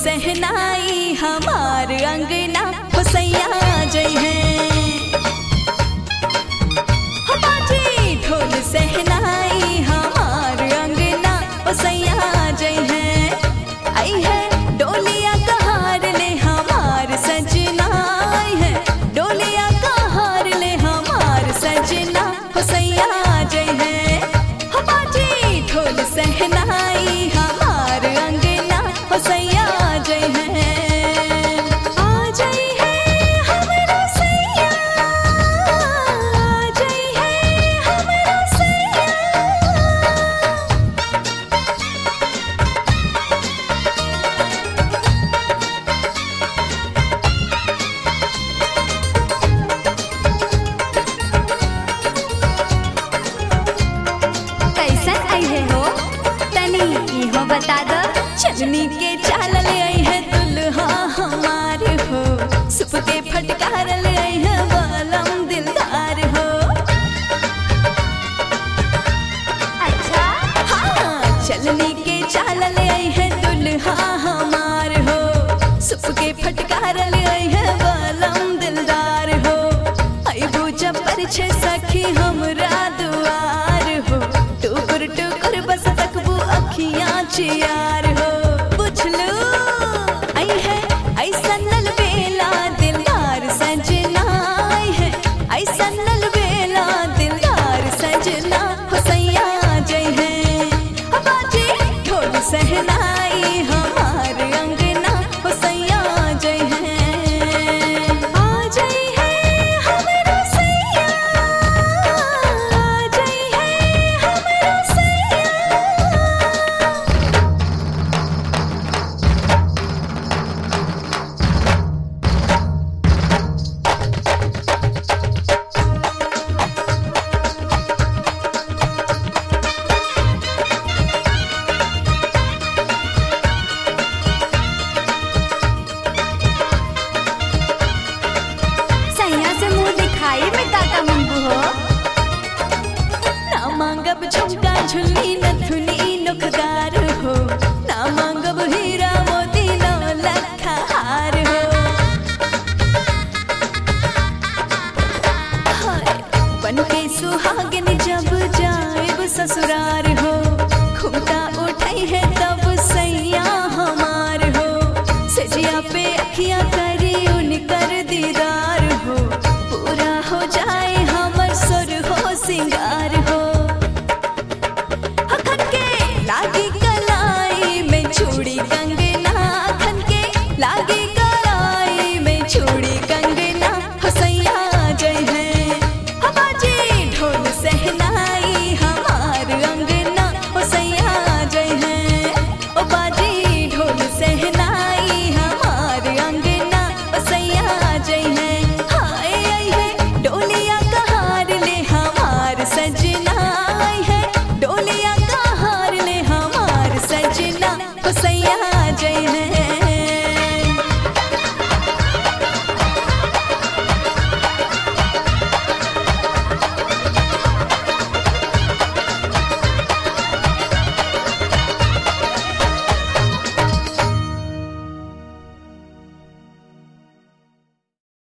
सहनाई हमार अंगना होसैया जय है। बाजी ढोल सहनाई हमार अंगना होसैया जय है। आई है डोलिया कहार ले हमार सजना, आई है डोलिया कहार ले हमार सजना होसैया जय है। बाजी ढोल सहनाई हमार अंगना होसैया जय है। आ जय है हमरा सैया, आ जय है हमरा सैया। कैसन आई है हो तनी इहो बता दो। चलनी के चाल ले आई है दुल्हा हमार हो, सुप के फटकार ले आई है बालम दिलदार हो। अच्छा हाँ चलनी के चाल ले आई है दुल्हा हमार हो, सुप के फटकार ले आई है बालम दिलदार हो। आई बूझा पर छे सखी हमरा दुआर हो, टुकुर टुकुर बस तकबू अखियाँ चियार हो। बुझलू आई है ऐसा नल बेला दिलदार सजना, आई है ऐसा नल बेला दिलदार सजना होसैया जय है। बाजी ढोल सहनाई हमार अंगना होसैया जय है। आ जय है हमरा सैया, आ जय है हमरा सैया। सैया से मुंह दिखाई में दाता मंगू हो। ना मांगब झुमका झुल्ली नथुनी नोखदार हो, ना मांगब हीरा मोती नौ लखा हार हो। हाय बन के सुहागन जब जाएब ससुरार हो,